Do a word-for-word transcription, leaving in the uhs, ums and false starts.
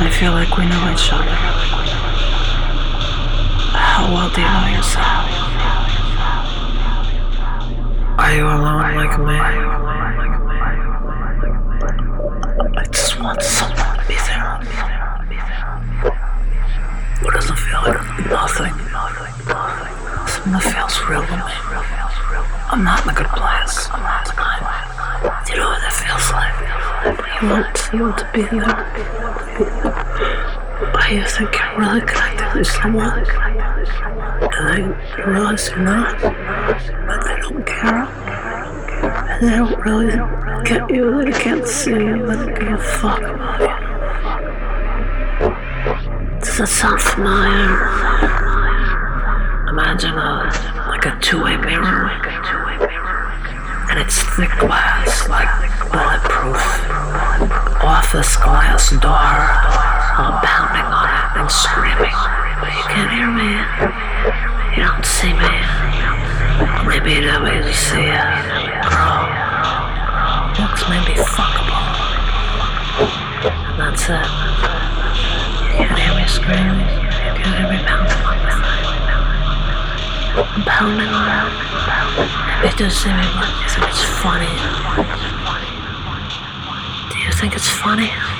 I feel like we know each other. How well do you know yourself? Are you alone like me? I just want someone to be there. What doesn't feel like nothing? Something that feels real to me. I'm not in a good place. Do you know what that feels like? You want someone to be there. But you think you're really connected to someone. And then you realize you're not. That they don't care. And they don't really get you. They can't see you. They don't give a fuck about you. Does that sound familiar? Imagine a, like a two-way mirror. And it's thick glass, like bulletproof. Office glass door. I'm pounding on it and screaming. But you can't hear me. You don't see me. Maybe you don't really see a girl. Looks maybe fuckable. And that's it. You can't hear me screaming. You can't hear me pounding on my side. I'm pounding on it. Maybe you do see me, but you think it's funny. Do you think it's funny?